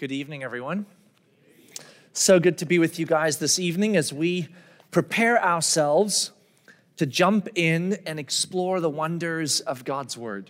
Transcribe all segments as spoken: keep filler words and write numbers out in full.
Good evening, everyone. So good to be with you guys this evening as we prepare ourselves to jump in and explore the wonders of God's Word.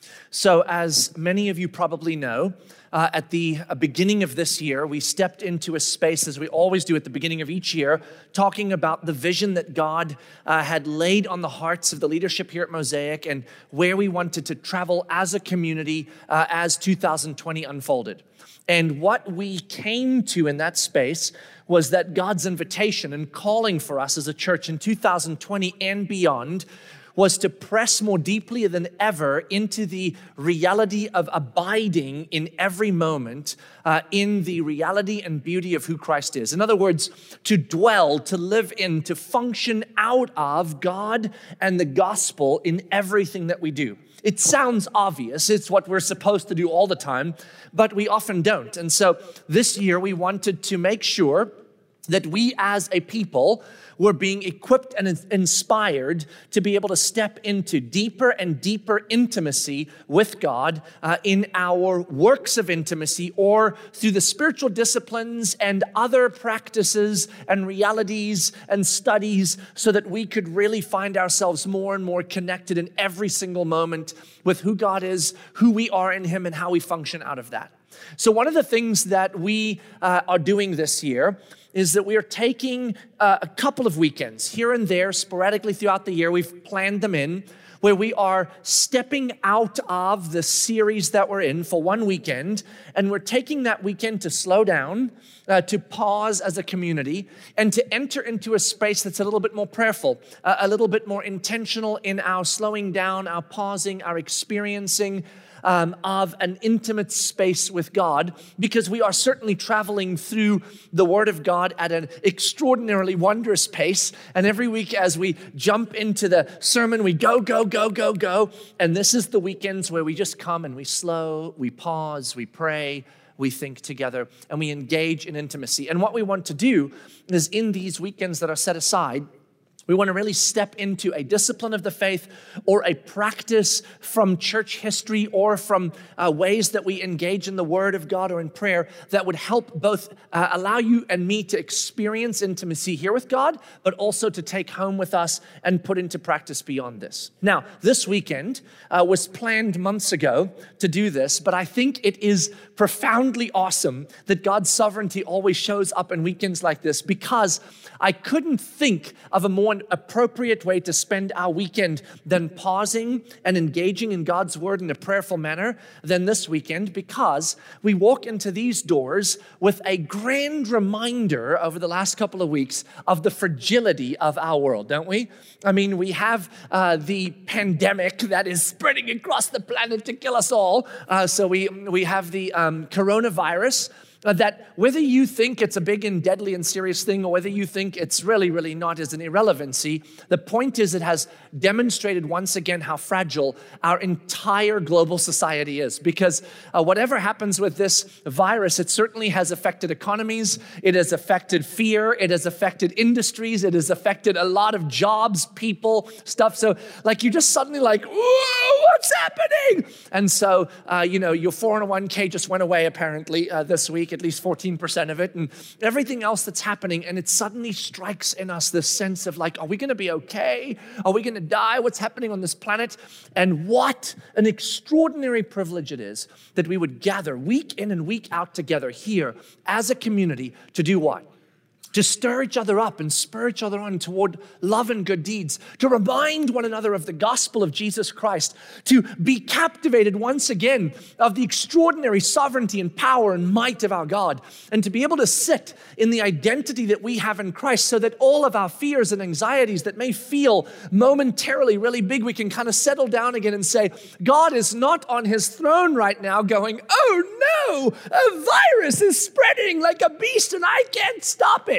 So as many of you probably know, uh, at the uh, beginning of this year, we stepped into a space, as we always do at the beginning of each year, talking about the vision that God uh, had laid on the hearts of the leadership here at Mosaic and where we wanted to travel as a community uh, as two thousand twenty unfolded. And what we came to in that space was that God's invitation and calling for us as a church in two thousand twenty and beyond was to press more deeply than ever into the reality of abiding in every moment uh, in the reality and beauty of who Christ is. In other words, to dwell, to live in, to function out of God and the gospel in everything that we do. It sounds obvious. It's what we're supposed to do all the time, but we often don't. And so this year we wanted to make sure that we as a people were being equipped and inspired to be able to step into deeper and deeper intimacy with God uh, in our works of intimacy or through the spiritual disciplines and other practices and realities and studies so that we could really find ourselves more and more connected in every single moment with who God is, who we are in Him, and how we function out of that. So one of the things that we uh, are doing this year is that we are taking uh, a couple of weekends here and there, sporadically throughout the year. We've planned them in, where we are stepping out of the series that we're in for one weekend, and we're taking that weekend to slow down, uh, to pause as a community, and to enter into a space that's a little bit more prayerful, uh, a little bit more intentional in our slowing down, our pausing, our experiencing Um, of an intimate space with God, because we are certainly traveling through the Word of God at an extraordinarily wondrous pace. And every week as we jump into the sermon, we go, go, go, go, go. And this is the weekends where we just come and we slow, we pause, we pray, we think together, and we engage in intimacy. And what we want to do is in these weekends that are set aside, we want to really step into a discipline of the faith or a practice from church history or from uh, ways that we engage in the Word of God or in prayer that would help both uh, allow you and me to experience intimacy here with God, but also to take home with us and put into practice beyond this. Now, this weekend uh, was planned months ago to do this, but I think it is profoundly awesome that God's sovereignty always shows up in weekends like this, because I couldn't think of a more appropriate way to spend our weekend than pausing and engaging in God's Word in a prayerful manner than this weekend, because we walk into these doors with a grand reminder over the last couple of weeks of the fragility of our world, don't we? I mean, we have uh, the pandemic that is spreading across the planet to kill us all. Uh, so we, we have the um, coronavirus. Uh, that whether you think it's a big and deadly and serious thing or whether you think it's really, really not is an irrelevancy, the point is it has demonstrated once again how fragile our entire global society is. Because uh, whatever happens with this virus, it certainly has affected economies, it has affected fear, it has affected industries, it has affected a lot of jobs, people, stuff. So like you're just suddenly like, whoa, what's happening? And so, uh, you know, your four oh one k just went away apparently uh, this week, at least fourteen percent of it, and everything else that's happening. And it suddenly strikes in us this sense of like, are we going to be okay? Are we going to die? What's happening on this planet? And what an extraordinary privilege it is that we would gather week in and week out together here as a community to do what? To stir each other up and spur each other on toward love and good deeds, to remind one another of the gospel of Jesus Christ, to be captivated once again of the extraordinary sovereignty and power and might of our God, and to be able to sit in the identity that we have in Christ so that all of our fears and anxieties that may feel momentarily really big, we can kind of settle down again and say, God is not on His throne right now going, oh no, a virus is spreading like a beast and I can't stop it.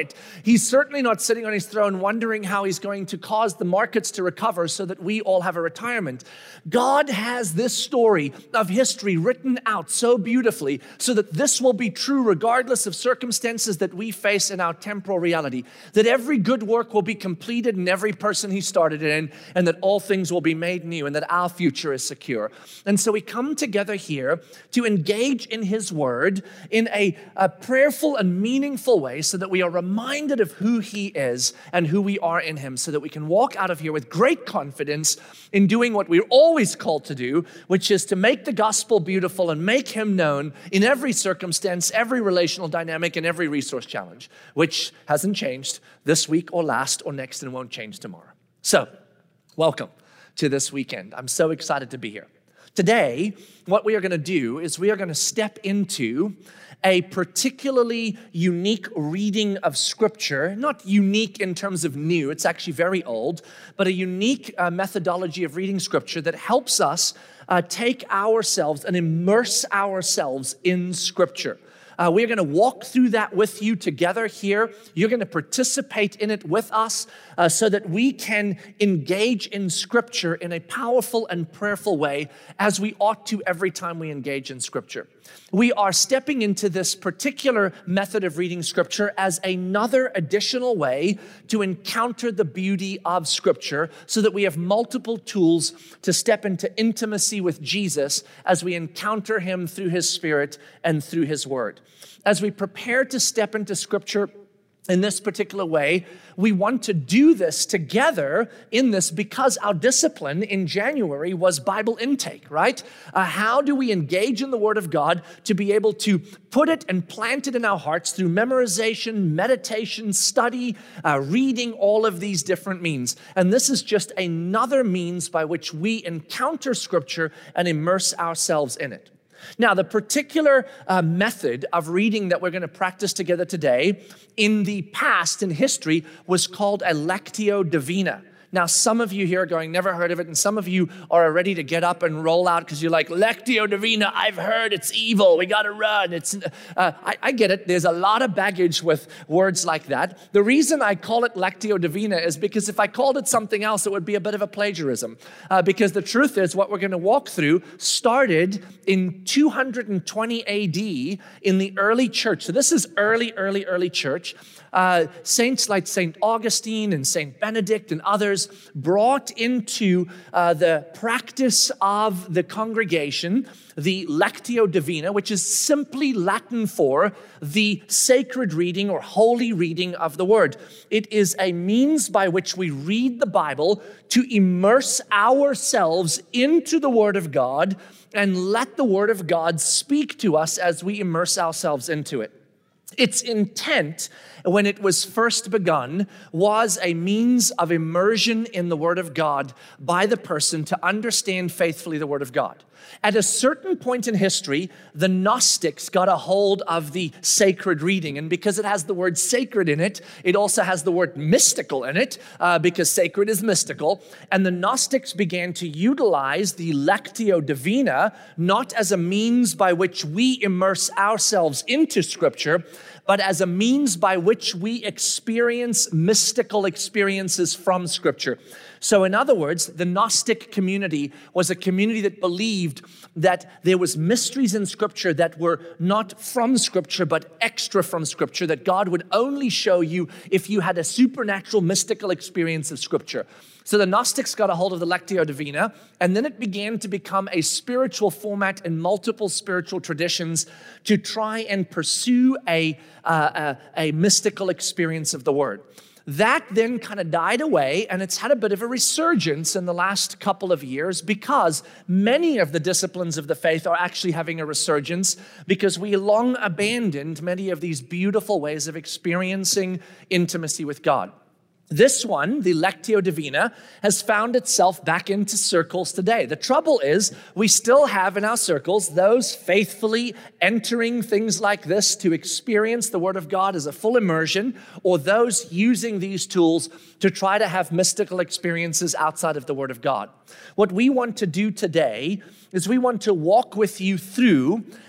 quiet. He's certainly not sitting on his throne wondering how he's going to cause the markets to recover so that we all have a retirement. God has this story of history written out so beautifully so that this will be true regardless of circumstances that we face in our temporal reality, that every good work will be completed in every person he started it in, and that all things will be made new, and that our future is secure. And so we come together here to engage in his word in a, a prayerful and meaningful way so that we are reminded of who he is and who we are in him, so that we can walk out of here with great confidence in doing what we're always called to do, which is to make the gospel beautiful and make him known in every circumstance, every relational dynamic, and every resource challenge, which hasn't changed this week or last or next and won't change tomorrow. So, welcome to this weekend. I'm so excited to be here. Today, what we are going to do is we are going to step into a particularly unique reading of Scripture, not unique in terms of new, it's actually very old, but a unique uh, methodology of reading Scripture that helps us uh, take ourselves and immerse ourselves in Scripture. Uh, we're going to walk through that with you together here. You're going to participate in it with us uh, so that we can engage in Scripture in a powerful and prayerful way, as we ought to every time we engage in Scripture. We are stepping into this particular method of reading Scripture as another additional way to encounter the beauty of Scripture, so that we have multiple tools to step into intimacy with Jesus as we encounter him through his Spirit and through his word. As we prepare to step into Scripture in this particular way, we want to do this together in this because our discipline in January was Bible intake, right? Uh, how do we engage in the Word of God to be able to put it and plant it in our hearts through memorization, meditation, study, uh, reading, all of these different means? And this is just another means by which we encounter Scripture and immerse ourselves in it. Now, the particular uh, method of reading that we're going to practice together today in the past, in history, was called a Lectio Divina. Now, some of you here are going, never heard of it, and some of you are ready to get up and roll out because you're like, Lectio Divina, I've heard it's evil, we got to run. It's, uh, I, I get it. There's a lot of baggage with words like that. The reason I call it Lectio Divina is because if I called it something else, it would be a bit of a plagiarism. Uh, because the truth is, what we're going to walk through started in two hundred twenty A D in the early church. So this is early, early, early church. Uh, saints like Saint Augustine and Saint Benedict and others brought into uh, the practice of the congregation the Lectio Divina, which is simply Latin for the sacred reading or holy reading of the Word. It is a means by which we read the Bible to immerse ourselves into the Word of God and let the Word of God speak to us as we immerse ourselves into it. Its intent, when it was first begun, was a means of immersion in the Word of God by the person to understand faithfully the Word of God. At a certain point in history, the Gnostics got a hold of the sacred reading. And because it has the word sacred in it, it also has the word mystical in it, uh, because sacred is mystical. And the Gnostics began to utilize the Lectio Divina, not as a means by which we immerse ourselves into Scripture, but as a means by which we experience mystical experiences from Scripture. So in other words, the Gnostic community was a community that believed that there was mysteries in Scripture that were not from Scripture, but extra from Scripture, that God would only show you if you had a supernatural, mystical experience of Scripture. So the Gnostics got a hold of the Lectio Divina, and then it began to become a spiritual format in multiple spiritual traditions to try and pursue a, uh, a, a mystical experience of the Word. That then kind of died away, and it's had a bit of a resurgence in the last couple of years because many of the disciplines of the faith are actually having a resurgence because we long abandoned many of these beautiful ways of experiencing intimacy with God. This one, the Lectio Divina, has found itself back into circles today. The trouble is, we still have in our circles those faithfully entering things like this to experience the Word of God as a full immersion, or those using these tools to try to have mystical experiences outside of the Word of God. What we want to do today is we want to walk with you through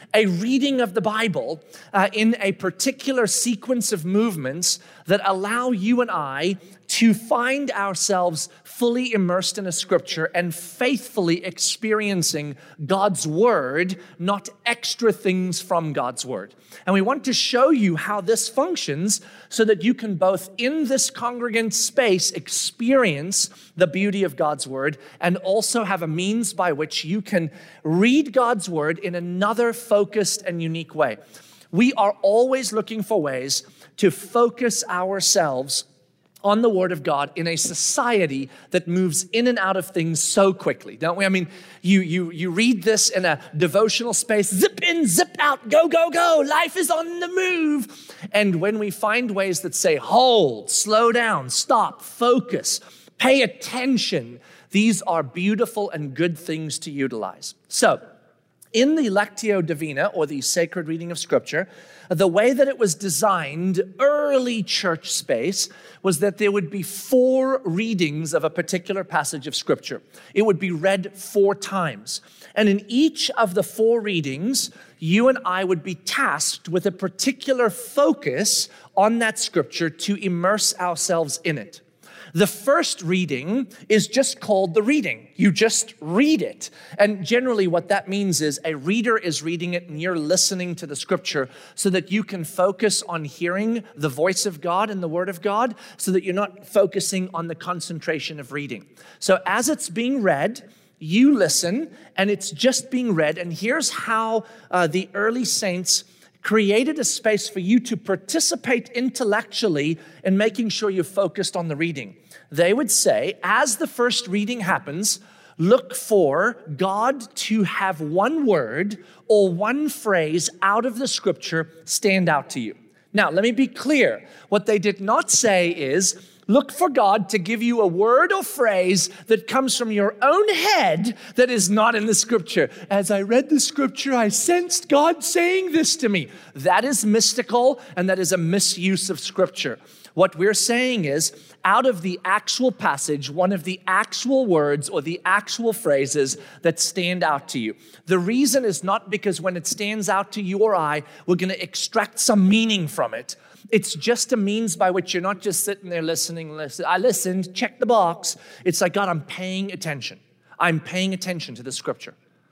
a reading of the Bible uh, in a particular sequence of movements that allow you and I to find ourselves fully immersed in a scripture and faithfully experiencing God's word, not extra things from God's word. And we want to show you how this functions so that you can both in this congregant space experience the beauty of God's word and also have a means by which you can read God's word in another focused and unique way. We are always looking for ways to focus ourselves on the Word of God in a society that moves in and out of things so quickly, don't we? I mean, you you you read this in a devotional space, zip in, zip out, go, go, go, life is on the move. And when we find ways that say, hold, slow down, stop, focus, pay attention, these are beautiful and good things to utilize. So, in the Lectio Divina, or the sacred reading of Scripture, the way that it was designed, early church space, was that there would be four readings of a particular passage of Scripture. It would be read four times. And in each of the four readings, you and I would be tasked with a particular focus on that Scripture to immerse ourselves in it. The first reading is just called the reading. You just read it. And generally what that means is a reader is reading it and you're listening to the scripture so that you can focus on hearing the voice of God and the word of God so that you're not focusing on the concentration of reading. So as it's being read, you listen and it's just being read. And here's how uh, the early saints created a space for you to participate intellectually in making sure you're focused on the reading. They would say, as the first reading happens, look for God to have one word or one phrase out of the scripture stand out to you. Now, let me be clear. What they did not say is, look for God to give you a word or phrase that comes from your own head that is not in the scripture. As I read the scripture, I sensed God saying this to me. That is mystical, and that is a misuse of scripture. What we're saying is, out of the actual passage, one of the actual words or the actual phrases that stand out to you. The reason is not because when it stands out to you or I, we're going to extract some meaning from it. It's just a means by which you're not just sitting there listening, listen. I listened, check the box. It's like, God, I'm paying attention. I'm paying attention to the scripture.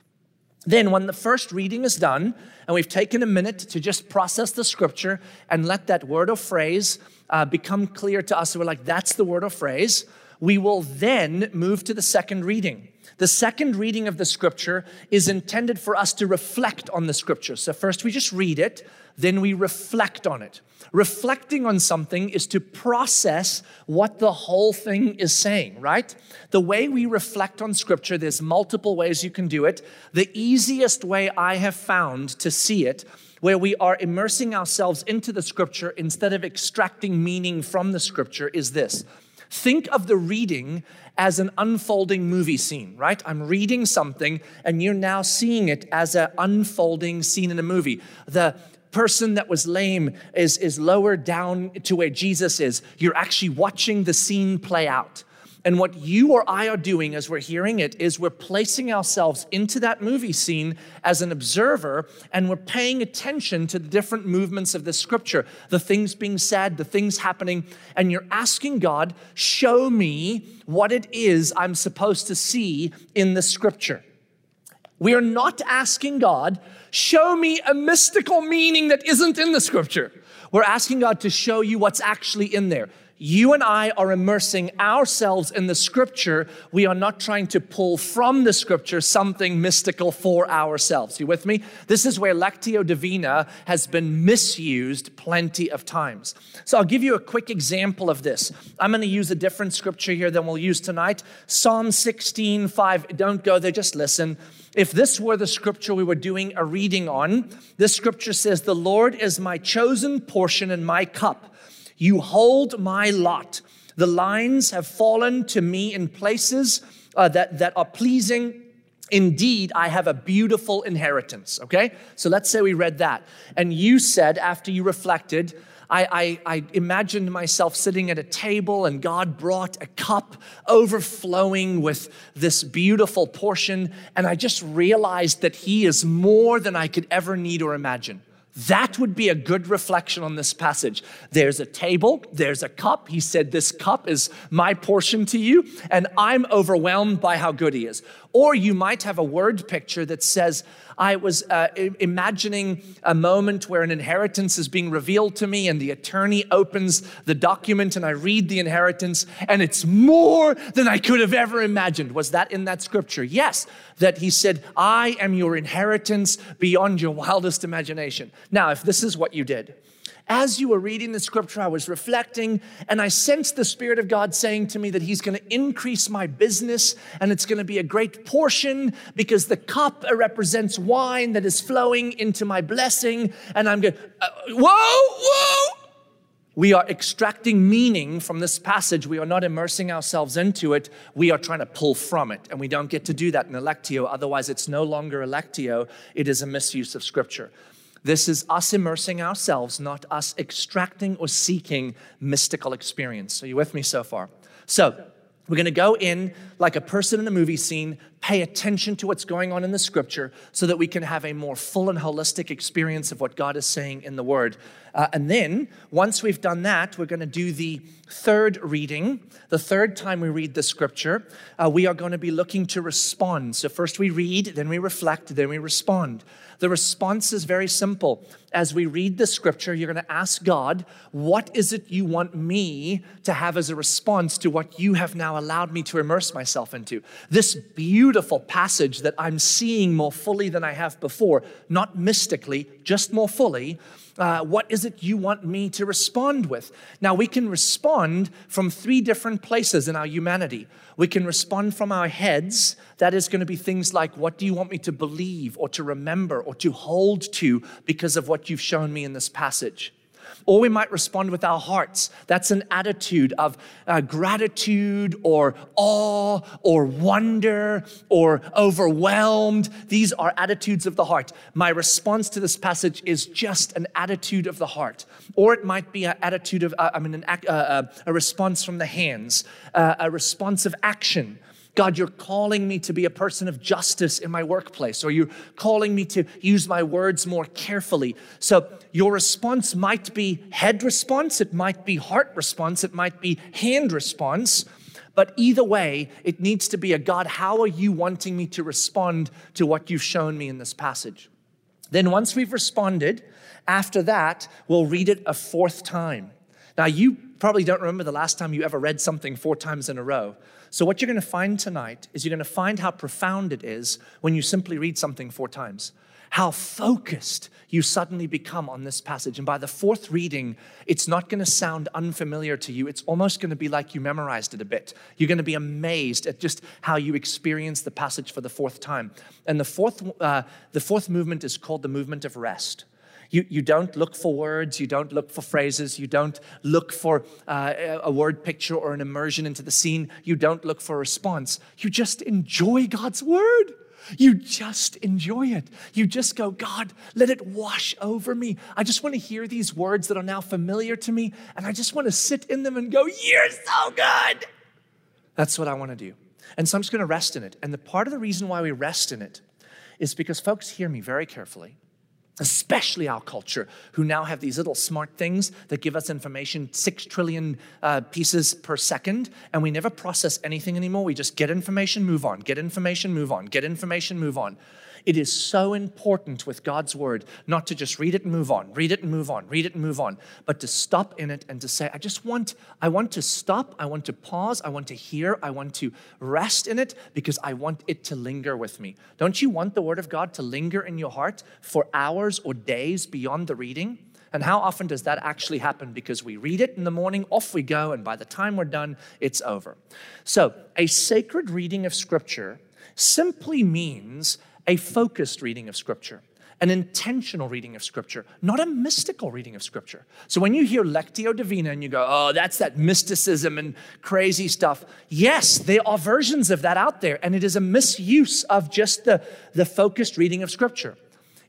Then when the first reading is done, and we've taken a minute to just process the scripture and let that word or phrase uh, become clear to us, so we're like, that's the word or phrase, we will then move to the second reading. The second reading of the scripture is intended for us to reflect on the scripture. So first we just read it, then we reflect on it. Reflecting on something is to process what the whole thing is saying, right? The way we reflect on scripture, there's multiple ways you can do it. The easiest way I have found to see it, where we are immersing ourselves into the scripture instead of extracting meaning from the scripture, is this. Think of the reading as an unfolding movie scene, right? I'm reading something and you're now seeing it as an unfolding scene in a movie. The person that was lame is, is lower down to where Jesus is. You're actually watching the scene play out. And what you or I are doing as we're hearing it is we're placing ourselves into that movie scene as an observer, and we're paying attention to the different movements of the scripture, the things being said, the things happening, and you're asking God, show me what it is I'm supposed to see in the scripture. We are not asking God, show me a mystical meaning that isn't in the scripture. We're asking God to show you what's actually in there. You and I are immersing ourselves in the scripture. We are not trying to pull from the scripture something mystical for ourselves. You with me? This is where Lectio Divina has been misused plenty of times. So I'll give you a quick example of this. I'm going to use a different scripture here than we'll use tonight. Psalm sixteen five. Don't go there, just listen. If this were the scripture we were doing a reading on, this scripture says, the Lord is my chosen portion and my cup. You hold my lot. The lines have fallen to me in places uh, that, that are pleasing. Indeed, I have a beautiful inheritance, okay? So let's say we read that. And you said, after you reflected, I, I, I imagined myself sitting at a table and God brought a cup overflowing with this beautiful portion, and I just realized that He is more than I could ever need or imagine. That would be a good reflection on this passage. There's a table, there's a cup. He said, this cup is my portion to you, and I'm overwhelmed by how good He is. Or you might have a word picture that says, I was uh, imagining a moment where an inheritance is being revealed to me, and the attorney opens the document and I read the inheritance, and it's more than I could have ever imagined. Was that in that scripture? Yes, that He said, I am your inheritance beyond your wildest imagination. Now, if this is what you did, as you were reading the scripture, I was reflecting, and I sensed the Spirit of God saying to me that He's going to increase my business, and it's going to be a great portion because the cup represents wine that is flowing into my blessing. And I'm going, uh, whoa, whoa. We are extracting meaning from this passage. We are not immersing ourselves into it. We are trying to pull from it, and we don't get to do that in Electio. Otherwise, it's no longer Electio. It is a misuse of scripture. This is us immersing ourselves, not us extracting or seeking mystical experience. Are you with me so far? So we're going to go in like a person in a movie scene, pay attention to what's going on in the scripture so that we can have a more full and holistic experience of what God is saying in the Word. Uh, and then once we've done that, we're going to do the third reading. The third time we read the scripture, uh, we are going to be looking to respond. So first we read, then we reflect, then we respond. The response is very simple. As we read the scripture, you're going to ask God, what is it you want me to have as a response to what you have now allowed me to immerse myself into? This beautiful passage that I'm seeing more fully than I have before, not mystically, just more fully. Uh, what is it you want me to respond with? Now, we can respond from three different places in our humanity. We can respond from our heads. That is going to be things like, what do you want me to believe or to remember or to hold to because of what you've shown me in this passage? Or we might respond with our hearts. That's an attitude of uh, gratitude or awe or wonder or overwhelmed. These are attitudes of the heart. My response to this passage is just an attitude of the heart. Or it might be an attitude of, uh, I mean, an, uh, uh, a response from the hands, uh, a response of action. God, you're calling me to be a person of justice in my workplace, or you're calling me to use my words more carefully. So your response might be head response, it might be heart response, it might be hand response, but either way, it needs to be a God, how are you wanting me to respond to what you've shown me in this passage? Then once we've responded, after that, we'll read it a fourth time. Now, you probably don't remember the last time you ever read something four times in a row. So what you're going to find tonight is you're going to find how profound it is when you simply read something four times. How focused you suddenly become on this passage. And by the fourth reading, it's not going to sound unfamiliar to you. It's almost going to be like you memorized it a bit. You're going to be amazed at just how you experience the passage for the fourth time. And the fourth, uh, the fourth movement is called the movement of rest. You, you don't look for words, you don't look for phrases, you don't look for uh, a word picture or an immersion into the scene. You don't look for a response. You just enjoy God's word. You just enjoy it. You just go, God, let it wash over me. I just want to hear these words that are now familiar to me, and I just want to sit in them and go, you're so good. That's what I want to do. And so I'm just going to rest in it. And the part of the reason why we rest in it is because, folks, hear me very carefully. Especially our culture, who now have these little smart things that give us information, six trillion uh, pieces per second, and we never process anything anymore. We just get information, move on, get information, move on, get information, move on. It is so important with God's word not to just read it and move on, read it and move on, read it and move on, but to stop in it and to say, I just want, I want to stop, I want to pause, I want to hear, I want to rest in it because I want it to linger with me. Don't you want the word of God to linger in your heart for hours or days beyond the reading? And how often does that actually happen? Because we read it in the morning, off we go, and by the time we're done, it's over. So a sacred reading of Scripture simply means a focused reading of Scripture, an intentional reading of Scripture, not a mystical reading of Scripture. So when you hear Lectio Divina and you go, oh, that's that mysticism and crazy stuff. Yes, there are versions of that out there, and it is a misuse of just the, the focused reading of Scripture.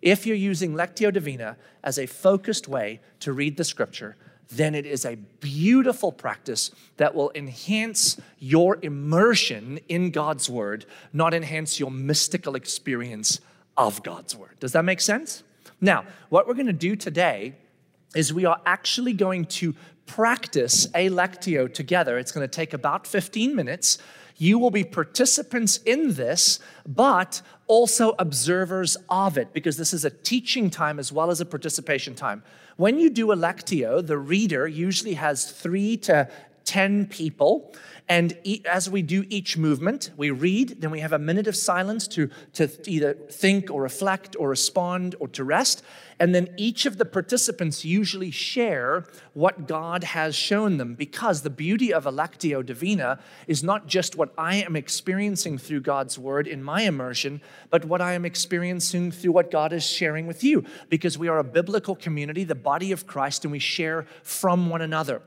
If you're using Lectio Divina as a focused way to read the scripture, then it is a beautiful practice that will enhance your immersion in God's word, not enhance your mystical experience of God's word. Does that make sense? Now, what we're going to do today is we are actually going to practice a Lectio together. It's going to take about fifteen minutes. You will be participants in this, but also observers of it, because this is a teaching time as well as a participation time. When you do a Lectio, the reader usually has three to ten people, and as we do each movement, we read, then we have a minute of silence to, to either think or reflect or respond or to rest, and then each of the participants usually share what God has shown them, because the beauty of a Lectio Divina is not just what I am experiencing through God's word in my immersion, but what I am experiencing through what God is sharing with you, because we are a biblical community, the body of Christ, and we share from one another.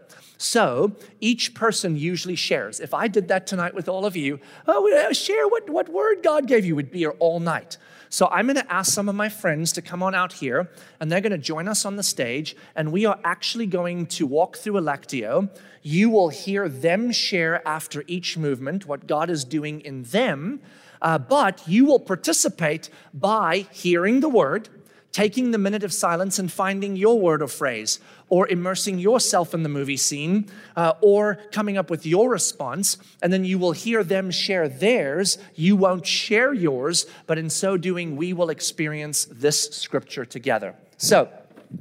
So each person usually shares. If I did that tonight with all of you, oh, share what, what word God gave you, we'd be here all night. So I'm going to ask some of my friends to come on out here, and they're going to join us on the stage, and we are actually going to walk through a Lectio. You will hear them share after each movement what God is doing in them, uh, but you will participate by hearing the word, taking the minute of silence and finding your word or phrase, or immersing yourself in the movie scene, uh, or coming up with your response, and then you will hear them share theirs. You won't share yours, but in so doing, we will experience this scripture together. So,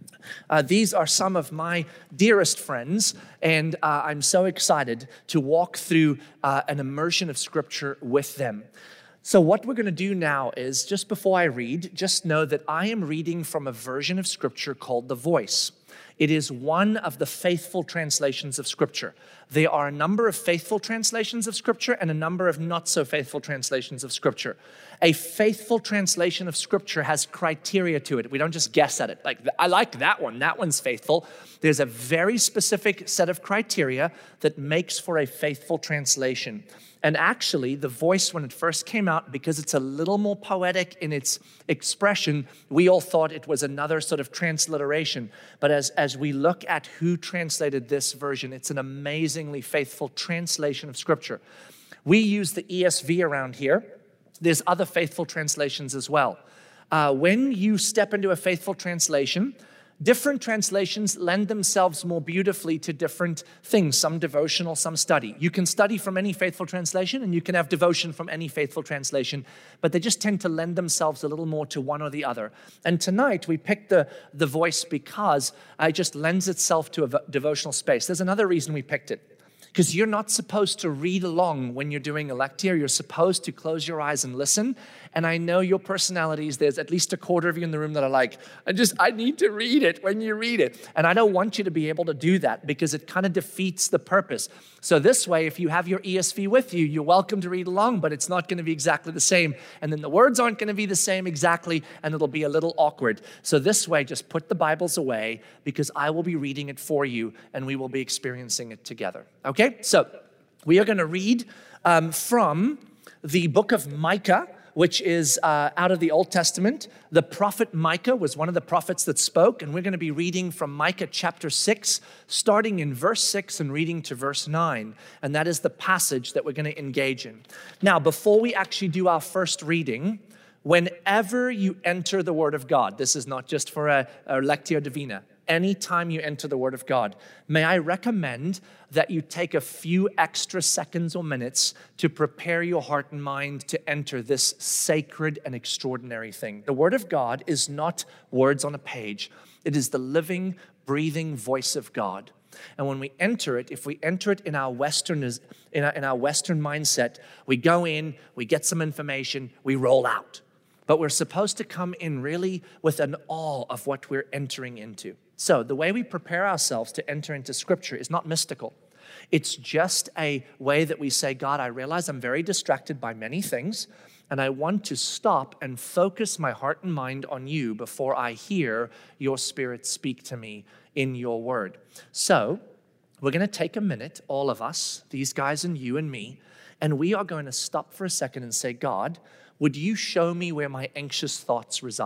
uh, these are some of my dearest friends, and uh, I'm so excited to walk through uh, an immersion of scripture with them. So what we're going to do now is, just before I read, just know that I am reading from a version of Scripture called The Voice. It is one of the faithful translations of Scripture. There are a number of faithful translations of Scripture and a number of not so faithful translations of Scripture. A faithful translation of Scripture has criteria to it. We don't just guess at it. Like, I like that one. That one's faithful. There's a very specific set of criteria that makes for a faithful translation. And actually, The Voice, when it first came out, because it's a little more poetic in its expression, we all thought it was another sort of transliteration. But as, as we look at who translated this version, it's an amazingly faithful translation of Scripture. We use the E S V around here. There's other faithful translations as well. Uh, when you step into a faithful translation, different translations lend themselves more beautifully to different things, some devotional, some study. You can study from any faithful translation, and you can have devotion from any faithful translation, but they just tend to lend themselves a little more to one or the other. And tonight, we picked the, the Voice because it just lends itself to a devotional space. There's another reason we picked it. Because you're not supposed to read along when you're doing a Lectio. You're supposed to close your eyes and listen. And I know your personalities. There's at least a quarter of you in the room that are like, I just, I need to read it when you read it. And I don't want you to be able to do that because it kind of defeats the purpose. So this way, if you have your E S V with you, you're welcome to read along, but it's not going to be exactly the same. And then the words aren't going to be the same exactly, and it'll be a little awkward. So this way, just put the Bibles away because I will be reading it for you, and we will be experiencing it together. Okay? So we are going to read um, from the book of Micah, which is uh, out of the Old Testament. The prophet Micah was one of the prophets that spoke, and we're going to be reading from Micah chapter six, starting in verse six and reading to verse nine, and that is the passage that we're going to engage in. Now, before we actually do our first reading, whenever you enter the Word of God, this is not just for a, a Lectio Divina, anytime you enter the Word of God, may I recommend that you take a few extra seconds or minutes to prepare your heart and mind to enter this sacred and extraordinary thing. The Word of God is not words on a page. It is the living, breathing voice of God. And when we enter it, if we enter it in our Western, in our, in our Western mindset, we go in, we get some information, we roll out. But we're supposed to come in really with an awe of what we're entering into. So the way we prepare ourselves to enter into Scripture is not mystical. It's just a way that we say, God, I realize I'm very distracted by many things, and I want to stop and focus my heart and mind on you before I hear your Spirit speak to me in your word. So we're going to take a minute, all of us, these guys and you and me, and we are going to stop for a second and say, God, would you show me where my anxious thoughts reside?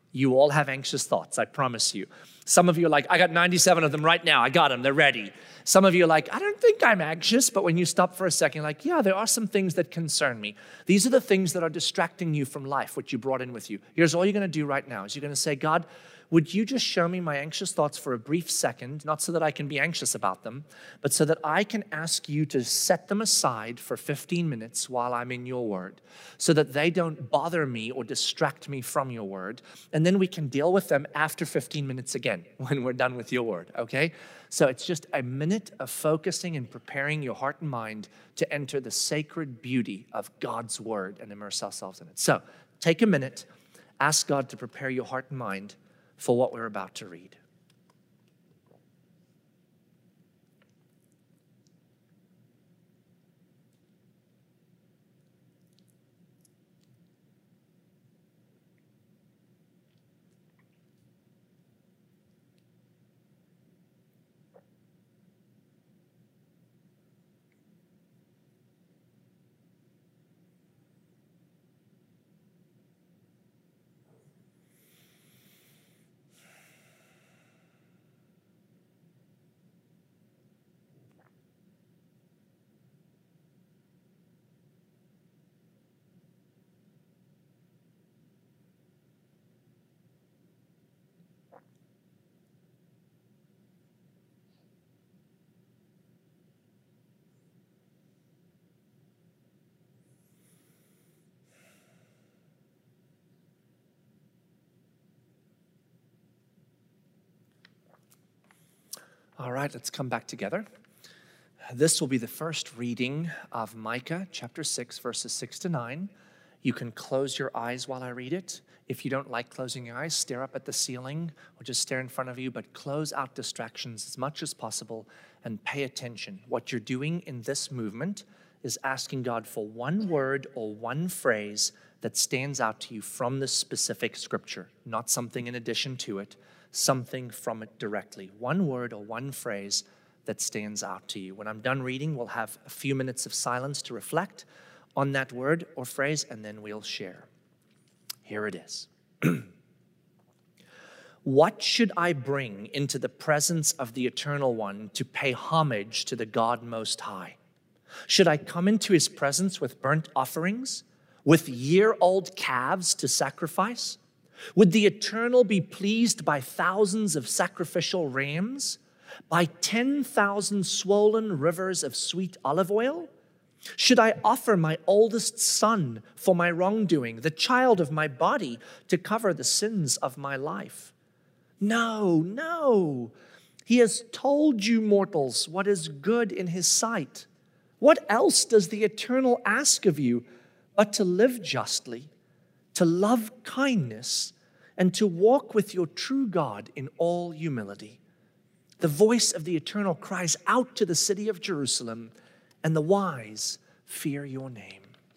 You all have anxious thoughts, I promise you. Some of you are like, I got ninety-seven of them right now. I got them. They're ready. Some of you are like, I don't think I'm anxious. But when you stop for a second, you're like, yeah, there are some things that concern me. These are the things that are distracting you from life, which you brought in with you. Here's all you're going to do right now is you're going to say, God, would you just show me my anxious thoughts for a brief second, not so that I can be anxious about them, but so that I can ask you to set them aside for fifteen minutes while I'm in your word, so that they don't bother me or distract me from your word. And then we can deal with them after fifteen minutes again when we're done with your word, okay? So it's just a minute of focusing and preparing your heart and mind to enter the sacred beauty of God's word and immerse ourselves in it. So take a minute, ask God to prepare your heart and mind for what we're about to read. All right, let's come back together. This will be the first reading of Micah chapter six, verses six to nine. You can close your eyes while I read it. If you don't like closing your eyes, stare up at the ceiling or just stare in front of you, but close out distractions as much as possible and pay attention. What you're doing in this movement is asking God for one word or one phrase that stands out to you from the specific scripture, not something in addition to it, something from it directly. One word or one phrase that stands out to you. When I'm done reading, we'll have a few minutes of silence to reflect on that word or phrase, and then we'll share. Here it is. What should I bring into the presence of the Eternal One to pay homage to the God Most High? Should I come into his presence with burnt offerings, with year-old calves to sacrifice? Would the Eternal be pleased by thousands of sacrificial rams, by ten thousand swollen rivers of sweet olive oil? Should I offer my oldest son for my wrongdoing, the child of my body to cover the sins of my life? No, no. He has told you, mortals, what is good in his sight. What else does the Eternal ask of you but to live justly, to love kindness, and to walk with your true God in all humility? The voice of the Eternal cries out to the city of Jerusalem, and the wise fear your name.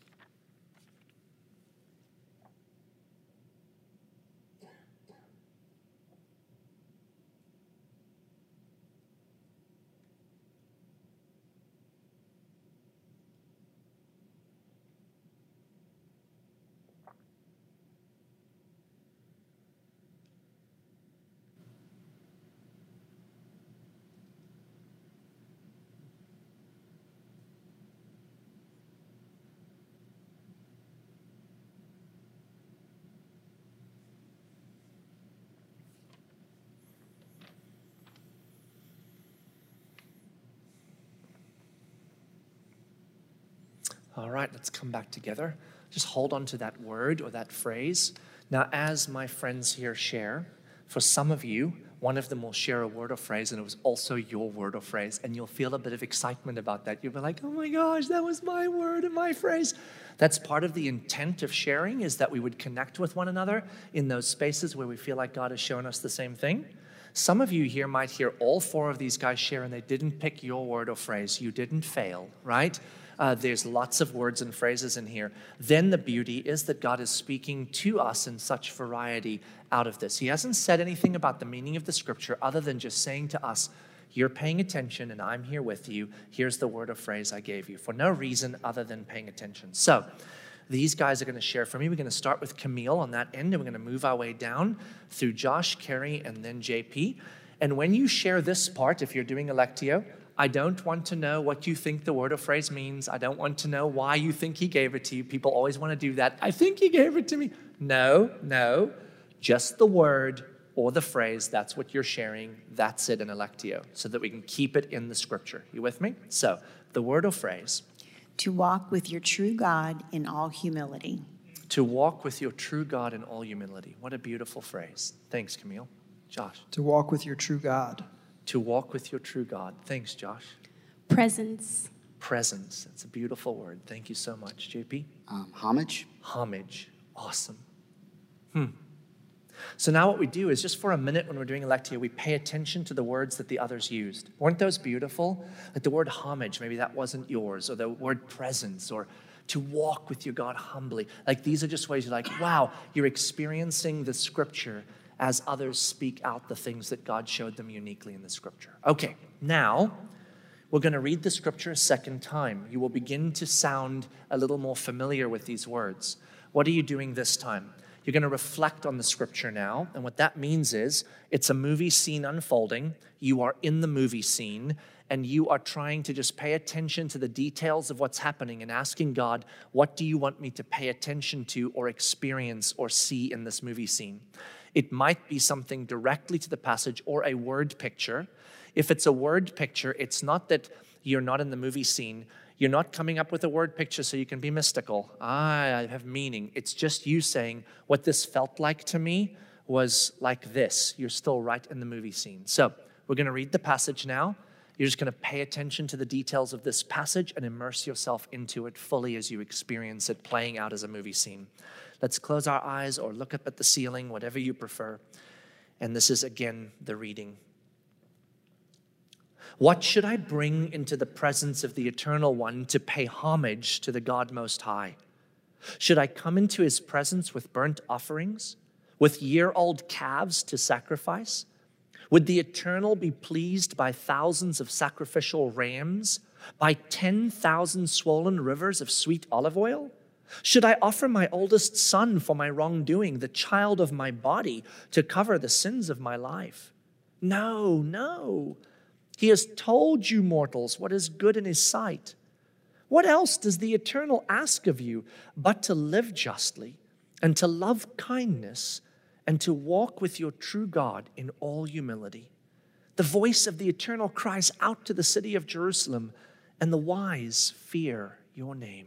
All right, let's come back together. Just hold on to that word or that phrase. Now, as my friends here share, for some of you, one of them will share a word or phrase, and it was also your word or phrase, and you'll feel a bit of excitement about that. You'll be like, oh my gosh, that was my word and my phrase. That's part of the intent of sharing, is that we would connect with one another in those spaces where we feel like God has shown us the same thing. Some of you here might hear all four of these guys share, and they didn't pick your word or phrase. You didn't fail, right? Uh, there's lots of words and phrases in here. Then the beauty is that God is speaking to us in such variety out of this. He hasn't said anything about the meaning of the scripture other than just saying to us, you're paying attention and I'm here with you. Here's the word or phrase I gave you, for no reason other than paying attention. So These guys are going to share for me. We're going to start with Camille on that end, and we're going to move our way down through Josh, Carrie, and then J P. And when you share this part, if you're doing Electio, I don't want to know what you think the word or phrase means. I don't want to know why you think he gave it to you. People always want to do that. I think he gave it to me. No, no, just the word or the phrase. That's what you're sharing. That's it in Electio, so that we can keep it in the scripture. You with me? So the word or phrase. To walk with your true God in all humility. To walk with your true God in all humility. What a beautiful phrase. Thanks, Camille. Josh. To walk with your true God. To walk with your true God. Thanks, Josh. Presence. Presence. That's a beautiful word. Thank you so much. J P? Um, homage. Homage. Awesome. Hmm. So now what we do is just for a minute when we're doing Electio, we pay attention to the words that the others used. Weren't those beautiful? Like the word homage, maybe that wasn't yours, or the word presence, or to walk with your God humbly. Like these are just ways you're like, wow, you're experiencing the scripture as others speak out the things that God showed them uniquely in the scripture. Okay, now we're going to read the scripture a second time. You will begin to sound a little more familiar with these words. What are you doing this time? You're going to reflect on the scripture now, and what that means is it's a movie scene unfolding. You are in the movie scene, and you are trying to just pay attention to the details of what's happening and asking God, what do you want me to pay attention to or experience or see in this movie scene? It might be something directly to the passage or a word picture. If it's a word picture, it's not that you're not in the movie scene. You're not coming up with a word picture so you can be mystical. Ah, I have meaning. It's just you saying, what this felt like to me was like this. You're still right in the movie scene. So we're going to read the passage now. You're just going to pay attention to the details of this passage and immerse yourself into it fully as you experience it playing out as a movie scene. Let's close our eyes or look up at the ceiling, whatever you prefer. And this is, again, the reading. What should I bring into the presence of the Eternal One to pay homage to the God Most High? Should I come into his presence with burnt offerings, with year-old calves to sacrifice? Would the Eternal be pleased by thousands of sacrificial rams, by ten thousand swollen rivers of sweet olive oil? Should I offer my oldest son for my wrongdoing, the child of my body, to cover the sins of my life? No, no. He has told you, mortals, what is good in his sight. What else does the Eternal ask of you but to live justly and to love kindness and to walk with your true God in all humility? The voice of the Eternal cries out to the city of Jerusalem, and the wise fear your name.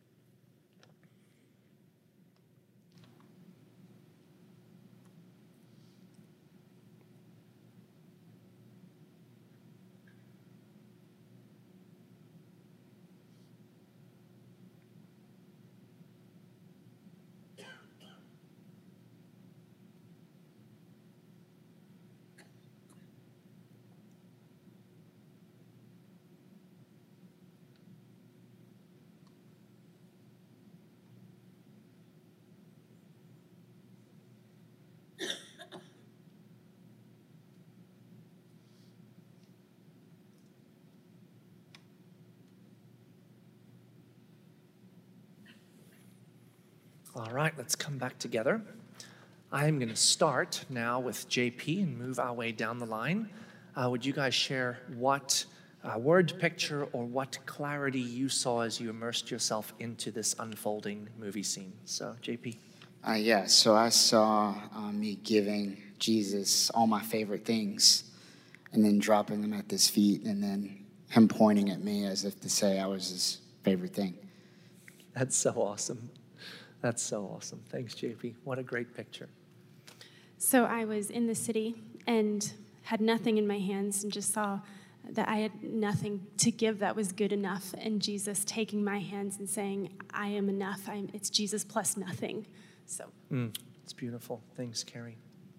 All right, let's come back together. I'm going to start now with J P and move our way down the line. Uh, would you guys share what uh, word picture or what clarity you saw as you immersed yourself into this unfolding movie scene? So, J P. Uh, yeah, so I saw uh, me giving Jesus all my favorite things and then dropping them at his feet and then him pointing at me as if to say I was his favorite thing. That's so awesome. That's so awesome. Thanks, J P. What a great picture. So I was in the city and had nothing in my hands and just saw that I had nothing to give that was good enough, and Jesus taking my hands and saying, I am enough. I'm, it's Jesus plus nothing. So mm, it's beautiful. Thanks, Carrie.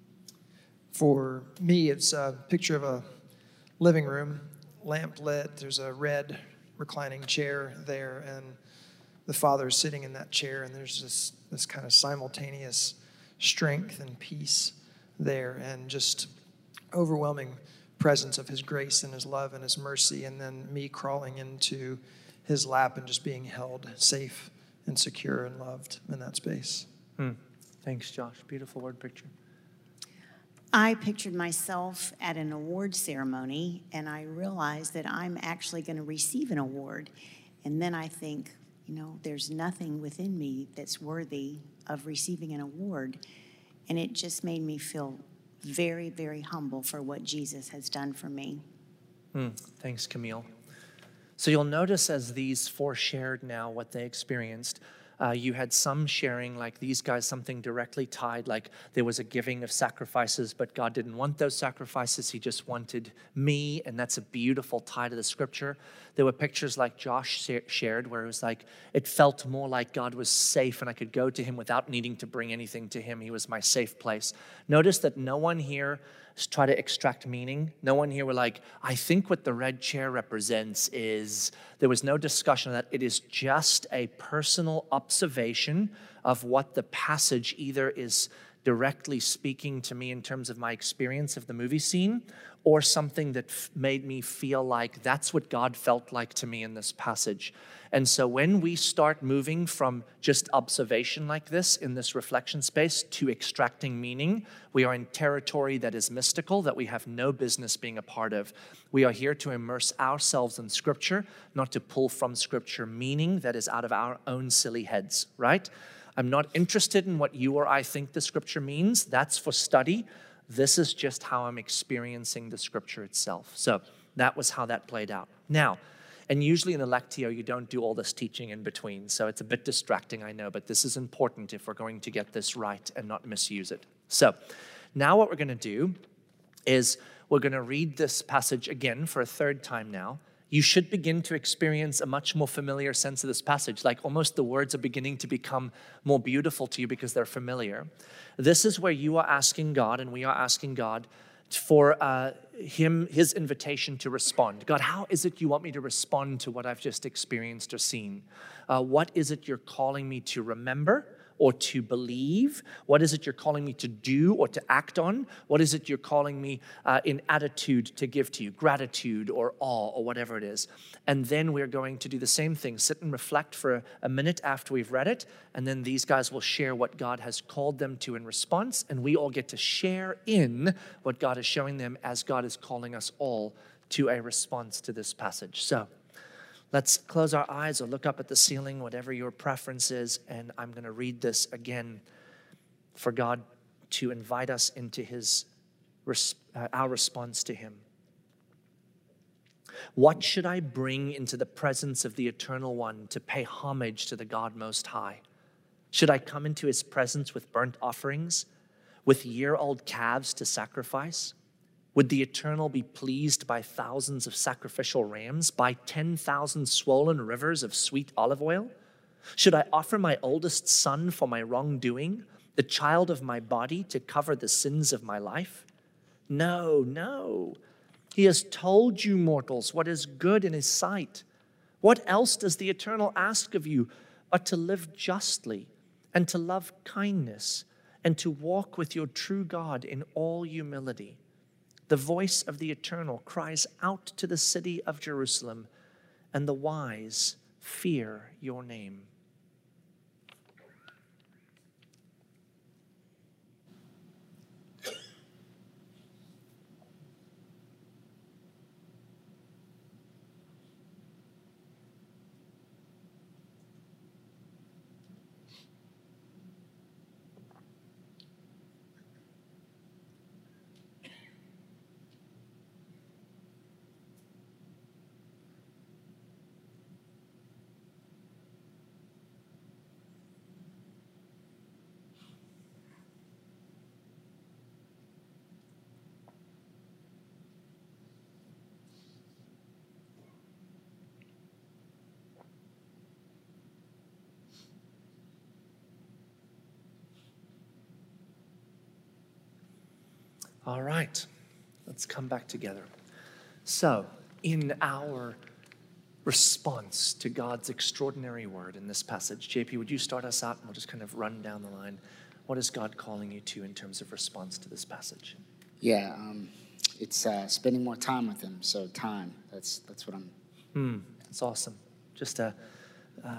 For me, it's a picture of a living room, lamp lit. There's a red reclining chair there, and the Father's sitting in that chair, and there's this, this kind of simultaneous strength and peace there, and just overwhelming presence of his grace and his love and his mercy, and then me crawling into his lap and just being held safe and secure and loved in that space. Hmm. Thanks, Josh. Beautiful word picture. I pictured myself at an award ceremony, and I realized that I'm actually going to receive an award. And then I think, you know, there's nothing within me that's worthy of receiving an award. And it just made me feel very, very humble for what Jesus has done for me. Hmm. Thanks, Camille. So you'll notice as these four shared now what they experienced, Uh, you had some sharing, like these guys, something directly tied, like there was a giving of sacrifices, but God didn't want those sacrifices. He just wanted me, and that's a beautiful tie to the scripture. There were pictures like Josh shared where it was like, it felt more like God was safe and I could go to him without needing to bring anything to him. He was my safe place. Notice that no one here try to extract meaning. No one here were like, I think what the red chair represents is, there was no discussion of that. It is just a personal observation of what the passage either is directly speaking to me in terms of my experience of the movie scene, or something that f- made me feel like that's what God felt like to me in this passage. And so when we start moving from just observation like this in this reflection space to extracting meaning, we are in territory that is mystical, that we have no business being a part of. We are here to immerse ourselves in Scripture, not to pull from Scripture meaning that is out of our own silly heads, right? I'm not interested in what you or I think the Scripture means. That's for study. This is just how I'm experiencing the Scripture itself. So that was how that played out. Now, and usually in a Lectio, you don't do all this teaching in between, so it's a bit distracting, I know, but this is important if we're going to get this right and not misuse it. So now what we're going to do is we're going to read this passage again for a third time now. You should begin to experience a much more familiar sense of this passage, like almost the words are beginning to become more beautiful to you because they're familiar. This is where you are asking God, and we are asking God, for uh, him, his invitation to respond. God, how is it you want me to respond to what I've just experienced or seen? Uh, what is it you're calling me to remember or to believe? What is it you're calling me to do or to act on? What is it you're calling me uh, in attitude to give to you? Gratitude or awe or whatever it is. And then we're going to do the same thing, sit and reflect for a, a minute after we've read it, and then these guys will share what God has called them to in response, and we all get to share in what God is showing them as God is calling us all to a response to this passage. So let's close our eyes or look up at the ceiling, whatever your preference is, and I'm going to read this again for God to invite us into his, uh, our response to him. What should I bring into the presence of the Eternal One to pay homage to the God Most High? Should I come into his presence with burnt offerings, with year-old calves to sacrifice? Would the Eternal be pleased by thousands of sacrificial rams, by ten thousand swollen rivers of sweet olive oil? Should I offer my oldest son for my wrongdoing, the child of my body to cover the sins of my life? No, no. He has told you, mortals, what is good in his sight. What else does the Eternal ask of you but to live justly and to love kindness and to walk with your true God in all humility? The voice of the Eternal cries out to the city of Jerusalem, and the wise fear your name. All right, let's come back together. So, in our response to God's extraordinary word in this passage, J P, would you start us out and we'll just kind of run down the line. What is God calling you to in terms of response to this passage? Yeah, um, it's uh, spending more time with him. So time, that's that's what I'm. Hmm, that's awesome. Just a, uh,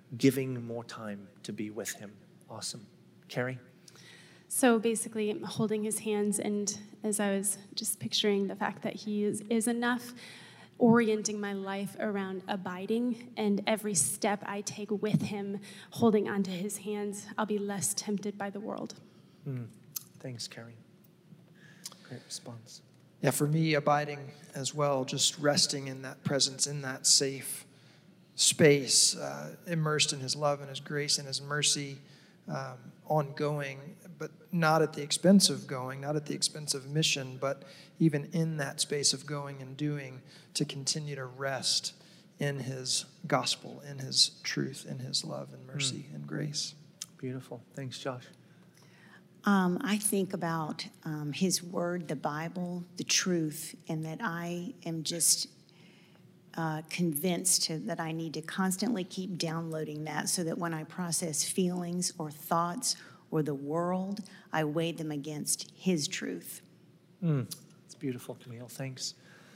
giving more time to be with him. Awesome. Carrie? So basically, I'm holding his hands, and as I was just picturing the fact that he is, is enough, orienting my life around abiding, and every step I take with him, holding onto his hands, I'll be less tempted by the world. Mm. Thanks, Carrie. Great response. Yeah, for me, abiding as well, just resting in that presence, in that safe space, uh, immersed in his love and his grace and his mercy, um, ongoing, but not at the expense of going, not at the expense of mission, but even in that space of going and doing, to continue to rest in his gospel, in his truth, in his love and mercy mm. and grace. Beautiful. Thanks, Josh. Um, I think about um, his word, the Bible, the truth, and that I am just uh, convinced to, that I need to constantly keep downloading that so that when I process feelings or thoughts or the world, I weigh them against his truth. Mm. It's beautiful, Camille. Thanks.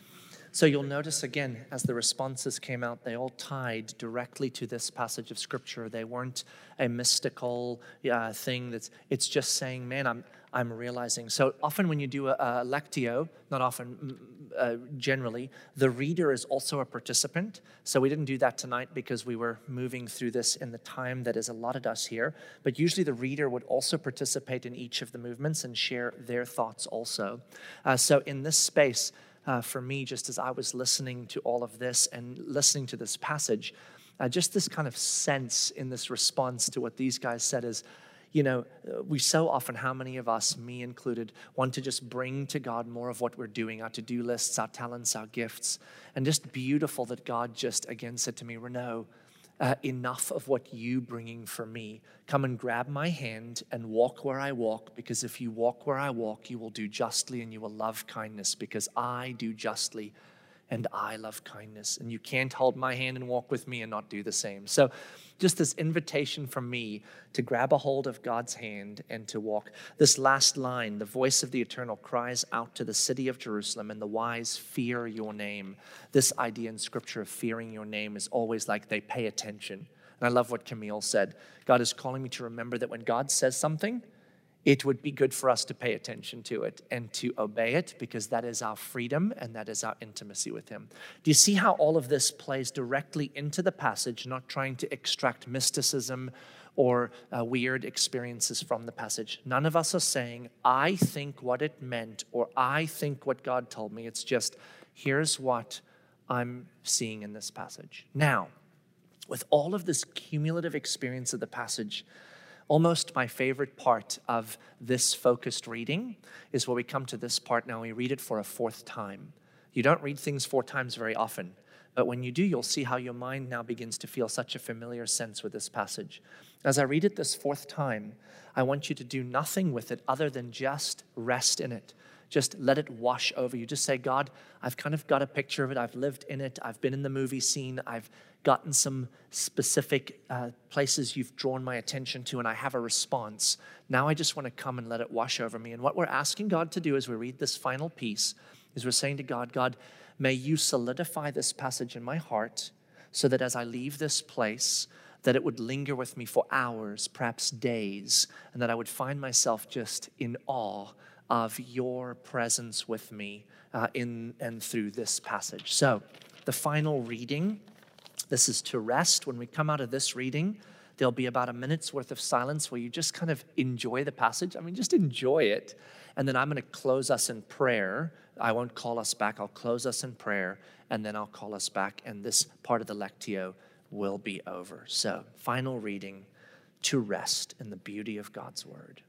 So you'll notice again, as the responses came out, they all tied directly to this passage of Scripture. They weren't a mystical uh, thing. That's it's just saying, man, I'm I'm realizing. So often when you do a, a lectio, not often, uh, generally, the reader is also a participant. So we didn't do that tonight because we were moving through this in the time that is allotted us here. But usually the reader would also participate in each of the movements and share their thoughts also. Uh, so in this space, Uh, for me, just as I was listening to all of this and listening to this passage, uh, just this kind of sense in this response to what these guys said is, you know, we so often, how many of us, me included, want to just bring to God more of what we're doing, our to-do lists, our talents, our gifts. And just beautiful that God just again said to me, Renaud, Uh, enough of what you bringing for me. Come and grab my hand and walk where I walk, because if you walk where I walk, you will do justly and you will love kindness, because I do justly and I love kindness. And you can't hold my hand and walk with me and not do the same. So just this invitation from me to grab a hold of God's hand and to walk. This last line, the voice of the eternal cries out to the city of Jerusalem, and the wise fear your name. This idea in Scripture of fearing your name is always like they pay attention. And I love what Camille said. God is calling me to remember that when God says something, it would be good for us to pay attention to it and to obey it, because that is our freedom and that is our intimacy with him. Do you see how all of this plays directly into the passage, not trying to extract mysticism or uh, weird experiences from the passage? None of us are saying, I think what it meant, or I think what God told me. It's just, here's what I'm seeing in this passage. Now, with all of this cumulative experience of the passage, almost my favorite part of this focused reading is where we come to this part now. We read it for a fourth time. You don't read things four times very often, but when you do, you'll see how your mind now begins to feel such a familiar sense with this passage. As I read it this fourth time, I want you to do nothing with it other than just rest in it. Just let it wash over you. Just say, God, I've kind of got a picture of it. I've lived in it. I've been in the movie scene. I've gotten some specific uh, places you've drawn my attention to, and I have a response. Now I just want to come and let it wash over me. And what we're asking God to do as we read this final piece is we're saying to God, God, may you solidify this passage in my heart so that as I leave this place, that it would linger with me for hours, perhaps days, and that I would find myself just in awe of your presence with me uh, in and through this passage. So the final reading, this is to rest. When we come out of this reading, there'll be about a minute's worth of silence where you just kind of enjoy the passage. I mean, just enjoy it. And then I'm going to close us in prayer. I won't call us back. I'll close us in prayer, and then I'll call us back, and this part of the Lectio will be over. So, final reading, to rest in the beauty of God's word.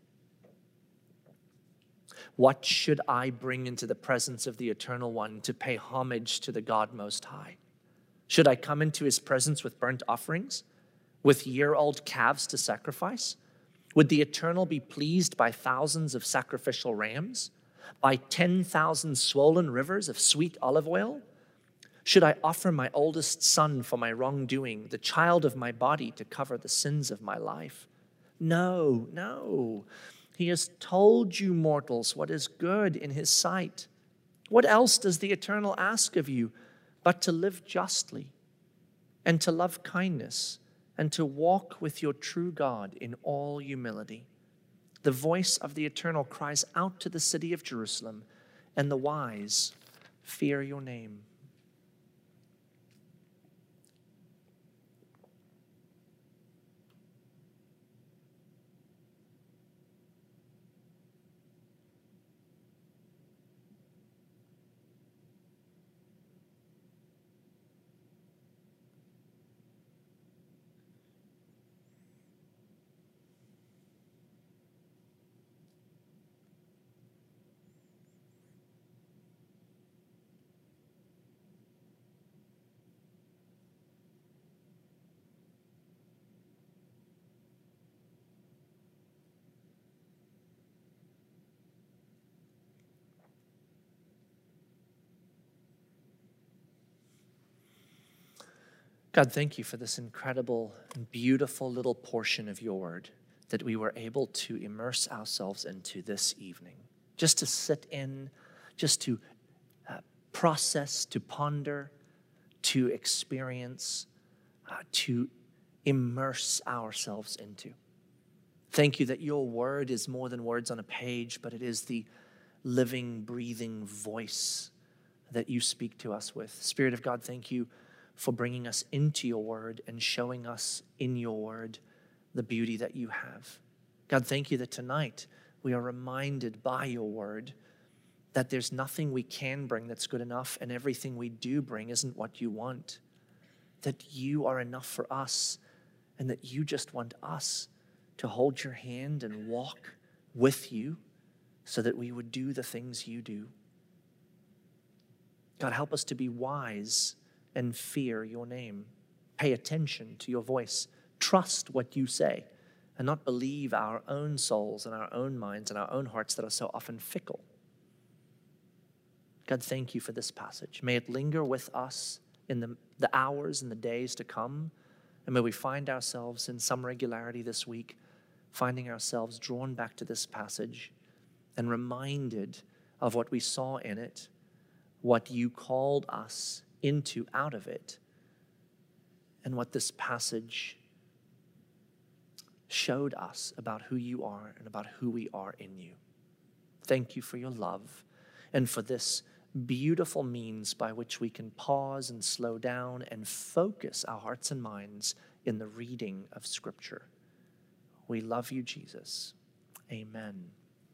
What should I bring into the presence of the Eternal One to pay homage to the God Most High? Should I come into his presence with burnt offerings, with year-old calves to sacrifice? Would the Eternal be pleased by thousands of sacrificial rams, by ten thousand swollen rivers of sweet olive oil? Should I offer my oldest son for my wrongdoing, the child of my body to cover the sins of my life? No, no. He has told you, mortals, what is good in his sight. What else does the Eternal ask of you but to live justly and to love kindness and to walk with your true God in all humility. The voice of the Eternal cries out to the city of Jerusalem, and the wise fear your name. God, thank you for this incredible and beautiful little portion of your word that we were able to immerse ourselves into this evening. Just to sit in, just to uh, process, to ponder, to experience, uh, to immerse ourselves into. Thank you that your word is more than words on a page, but it is the living, breathing voice that you speak to us with. Spirit of God, thank you for bringing us into your word and showing us in your word the beauty that you have. God, thank you that tonight we are reminded by your word that there's nothing we can bring that's good enough, and everything we do bring isn't what you want. That you are enough for us, and that you just want us to hold your hand and walk with you so that we would do the things you do. God, help us to be wise and fear your name. Pay attention to your voice. Trust what you say, and not believe our own souls and our own minds and our own hearts that are so often fickle. God, thank you for this passage. May it linger with us in the, the hours and the days to come, and may we find ourselves in some regularity this week, finding ourselves drawn back to this passage and reminded of what we saw in it, what you called us into out of it, and what this passage showed us about who you are and about who we are in you. Thank you for your love and for this beautiful means by which we can pause and slow down and focus our hearts and minds in the reading of Scripture. We love you, Jesus. Amen.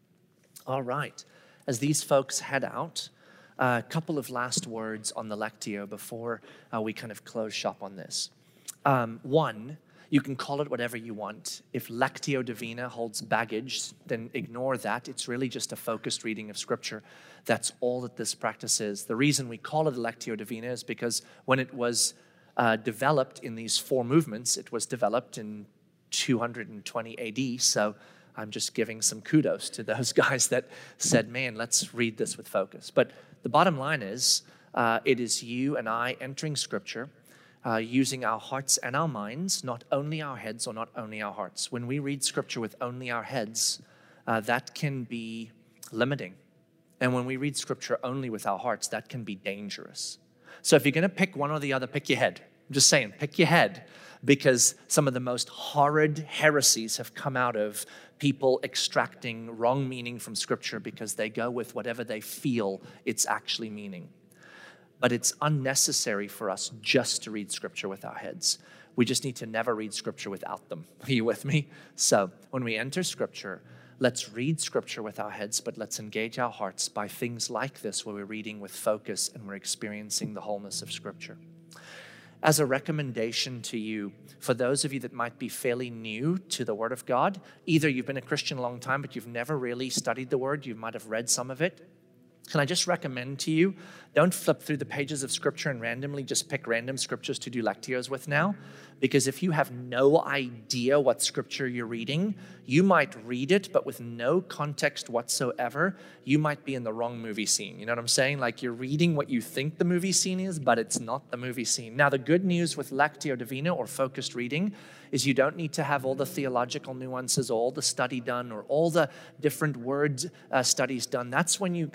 All right. As these folks head out, a couple of last words on the Lectio before uh, we kind of close shop on this. Um, one, you can call it whatever you want. If Lectio Divina holds baggage, then ignore that. It's really just a focused reading of Scripture. That's all that this practice is. The reason we call it Lectio Divina is because when it was uh, developed in these four movements, it was developed in two hundred twenty A D, so I'm just giving some kudos to those guys that said, man, let's read this with focus. But the bottom line is, uh, it is you and I entering Scripture, uh, using our hearts and our minds, not only our heads or not only our hearts. When we read Scripture with only our heads, uh, that can be limiting. And when we read Scripture only with our hearts, that can be dangerous. So if you're going to pick one or the other, pick your head. I'm just saying, pick your head, because some of the most horrid heresies have come out of people extracting wrong meaning from Scripture because they go with whatever they feel it's actually meaning. But it's unnecessary for us just to read Scripture with our heads. We just need to never read Scripture without them. Are you with me? So when we enter Scripture, let's read Scripture with our heads, but let's engage our hearts by things like this, where we're reading with focus and we're experiencing the wholeness of Scripture. As a recommendation to you, for those of you that might be fairly new to the Word of God, either you've been a Christian a long time, but you've never really studied the Word, you might have read some of it. Can I just recommend to you, don't flip through the pages of Scripture and randomly just pick random scriptures to do lectios with now. Because if you have no idea what Scripture you're reading, you might read it, but with no context whatsoever, you might be in the wrong movie scene. You know what I'm saying? Like, you're reading what you think the movie scene is, but it's not the movie scene. Now, the good news with Lectio Divina, or focused reading, is you don't need to have all the theological nuances, or all the study done, or all the different word uh, studies done. That's when you have to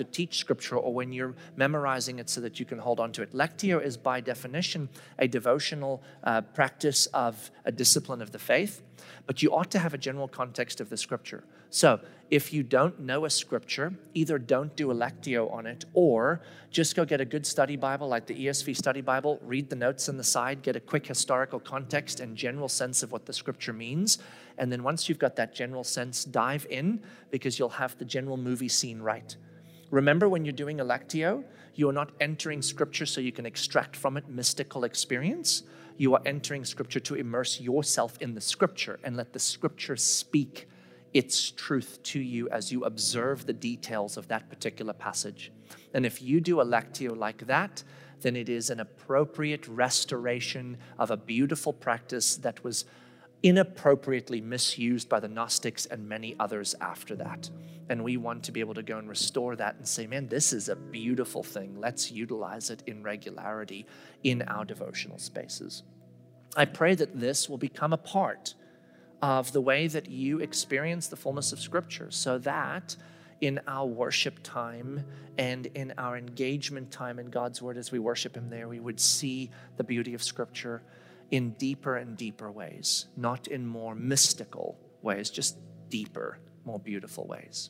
teach Scripture or when you're memorizing it so that you can hold on to it. Lectio is by definition a devotional uh, practice of a discipline of the faith, but you ought to have a general context of the Scripture. So if you don't know a Scripture, either don't do a Lectio on it or just go get a good study Bible like the E S V Study Bible, read the notes on the side, get a quick historical context and general sense of what the Scripture means. And then once you've got that general sense, dive in because you'll have the general movie scene right. Remember, when you're doing a Lectio, you are not entering Scripture so you can extract from it mystical experience. You are entering Scripture to immerse yourself in the Scripture and let the Scripture speak its truth to you as you observe the details of that particular passage. And if you do a Lectio like that, then it is an appropriate restoration of a beautiful practice that was inappropriately misused by the Gnostics and many others after that. And we want to be able to go and restore that and say, man, this is a beautiful thing. Let's utilize it in regularity in our devotional spaces. I pray that this will become a part of the way that you experience the fullness of Scripture, so that in our worship time and in our engagement time in God's Word as we worship Him there, we would see the beauty of Scripture in deeper and deeper ways, not in more mystical ways, just deeper, more beautiful ways.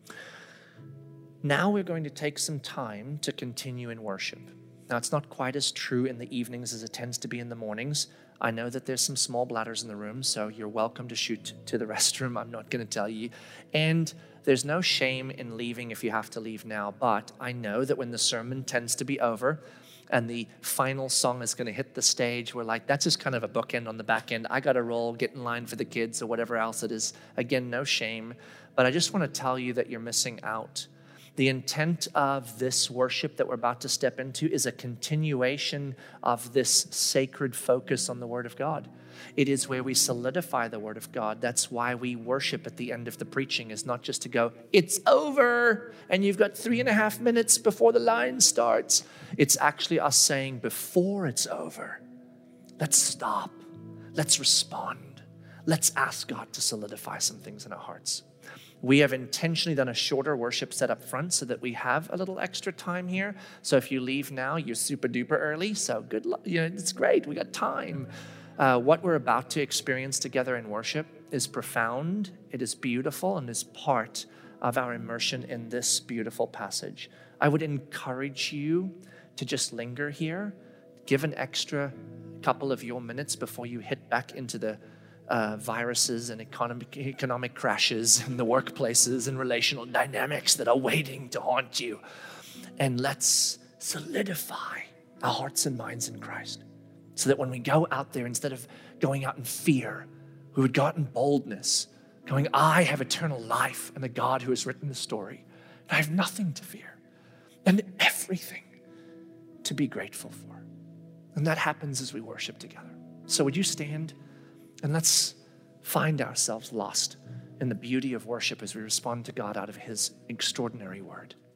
Now we're going to take some time to continue in worship. Now, it's not quite as true in the evenings as it tends to be in the mornings. I know that there's some small bladders in the room, so you're welcome to shoot to the restroom. I'm not going to tell you. And there's no shame in leaving if you have to leave now, but I know that when the sermon tends to be over and the final song is going to hit the stage, we're like, that's just kind of a bookend on the back end. I got to roll, get in line for the kids or whatever else it is. Again, no shame, but I just want to tell you that you're missing out. The intent of this worship that we're about to step into is a continuation of this sacred focus on the Word of God. It is where we solidify the Word of God. That's why we worship at the end of the preaching, is not just to go, it's over, and you've got three and a half minutes before the line starts. It's actually us saying, before it's over, let's stop. Let's respond. Let's ask God to solidify some things in our hearts. We have intentionally done a shorter worship set up front so that we have a little extra time here. So if you leave now, you're super duper early. So good luck. You know, it's great. We got time. Uh, what we're about to experience together in worship is profound. It is beautiful and is part of our immersion in this beautiful passage. I would encourage you to just linger here. Give an extra couple of your minutes before you hit back into the Uh, viruses and economic, economic crashes in the workplaces and relational dynamics that are waiting to haunt you. And let's solidify our hearts and minds in Christ so that when we go out there, instead of going out in fear, we would go out in boldness, going, I have eternal life and the God who has written the story. And I have nothing to fear and everything to be grateful for. And that happens as we worship together. So would you stand? And let's find ourselves lost in the beauty of worship as we respond to God out of His extraordinary word.